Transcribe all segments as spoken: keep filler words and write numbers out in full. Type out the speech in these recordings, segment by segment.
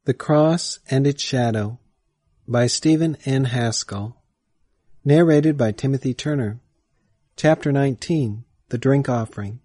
The Cross and Its Shadow by Stephen N. Haskell. Narrated by Timothy Turner. Chapter nineteen. The Drink Offering.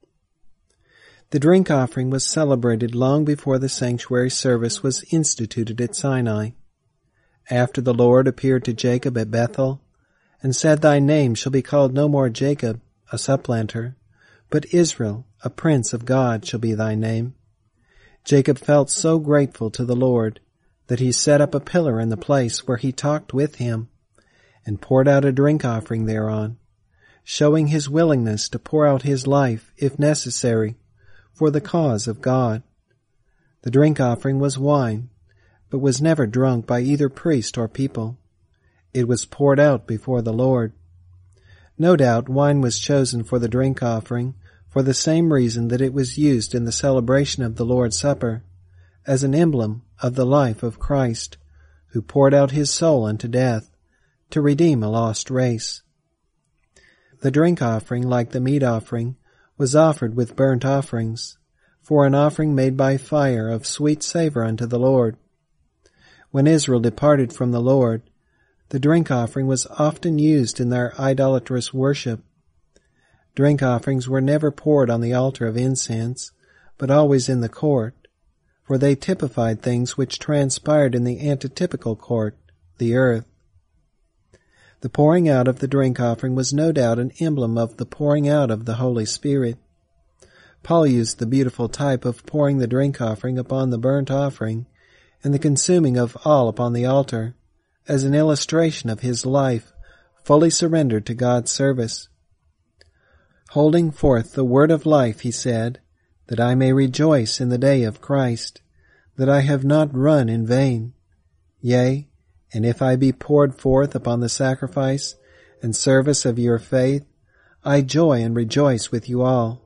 The drink offering was celebrated long before the sanctuary service was instituted at Sinai. After the Lord appeared to Jacob at Bethel, and said, "Thy name shall be called no more Jacob, a supplanter, but Israel, a prince of God, shall be thy name." Jacob felt so grateful to the Lord that he set up a pillar in the place where he talked with him and poured out a drink offering thereon, showing his willingness to pour out his life, if necessary, for the cause of God. The drink offering was wine, but was never drunk by either priest or people. It was poured out before the Lord. No doubt wine was chosen for the drink offering for the same reason that it was used in the celebration of the Lord's Supper, as an emblem of the life of Christ, who poured out his soul unto death to redeem a lost race. The drink offering, like the meat offering, was offered with burnt offerings, for an offering made by fire of sweet savor unto the Lord. When Israel departed from the Lord, the drink offering was often used in their idolatrous worship. Drink offerings were never poured on the altar of incense, but always in the court, for they typified things which transpired in the antitypical court, the earth. The pouring out of the drink offering was no doubt an emblem of the pouring out of the Holy Spirit. Paul used the beautiful type of pouring the drink offering upon the burnt offering and the consuming of all upon the altar as an illustration of his life fully surrendered to God's service. Holding forth the word of life, he said, that I may rejoice in the day of Christ, that I have not run in vain. Yea, and if I be poured forth upon the sacrifice and service of your faith, I joy and rejoice with you all.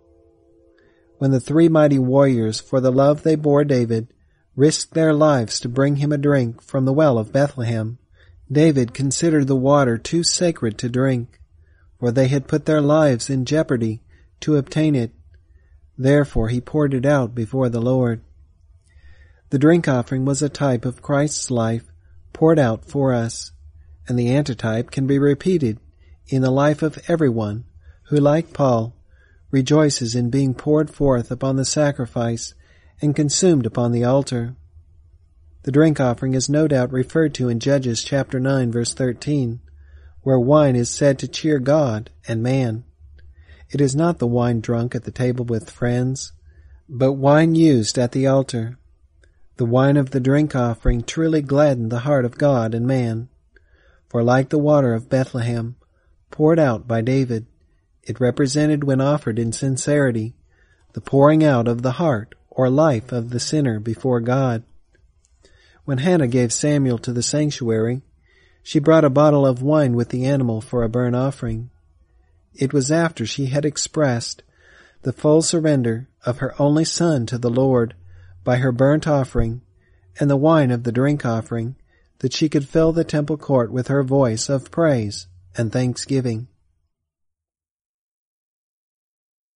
When the three mighty warriors, for the love they bore David, risked their lives to bring him a drink from the well of Bethlehem, David considered the water too sacred to drink, for they had put their lives in jeopardy to obtain it. Therefore he poured it out before the Lord. The drink offering was a type of Christ's life poured out for us, and the antitype can be repeated in the life of everyone who, like Paul, rejoices in being poured forth upon the sacrifice and consumed upon the altar. The drink offering is no doubt referred to in Judges chapter nine, verse thirteen, where wine is said to cheer God and man. It is not the wine drunk at the table with friends, but wine used at the altar. The wine of the drink offering truly gladdened the heart of God and man, for like the water of Bethlehem, poured out by David, it represented, when offered in sincerity, the pouring out of the heart or life of the sinner before God. When Hannah gave Samuel to the sanctuary, she brought a bottle of wine with the animal for a burnt offering. It was after she had expressed the full surrender of her only son to the Lord by her burnt offering and the wine of the drink offering that she could fill the temple court with her voice of praise and thanksgiving.